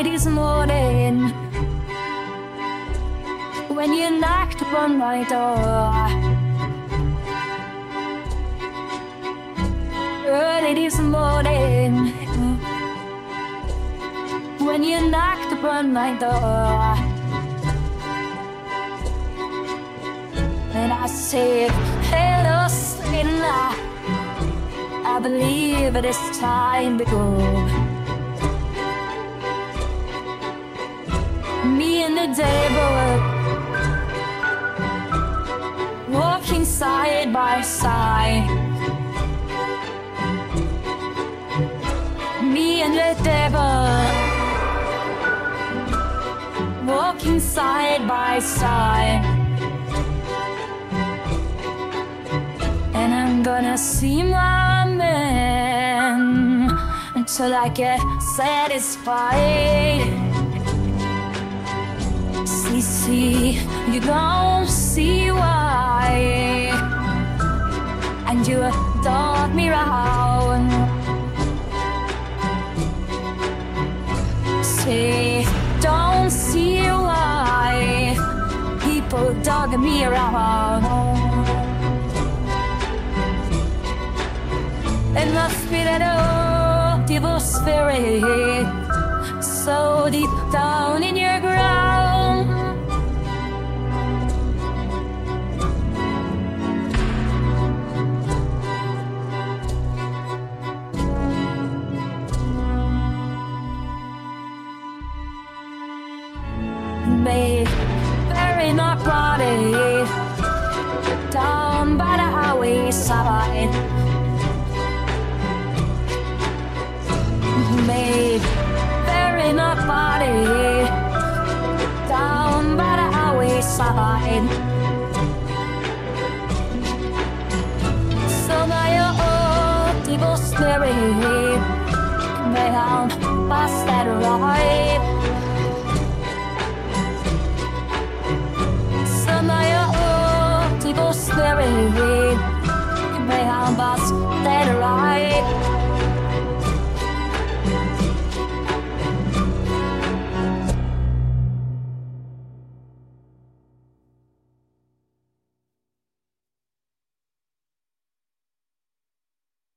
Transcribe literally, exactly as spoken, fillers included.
this morning when you knocked upon my door. Early this morning when you knocked upon my door, and I said, hello, stranger, I believe it is time to go. Me and the devil walking side by side. Me and the devil walking side by side. And I'm gonna see my man until I get satisfied. See, see, you don't see why, and you taught me around. See, don't see why people dog me around. It must be that old evil spirit so deep down in your ground. May bury my body down by the highway side. May bury my body down by the highway side. So may your old evil spirit come down past that ride.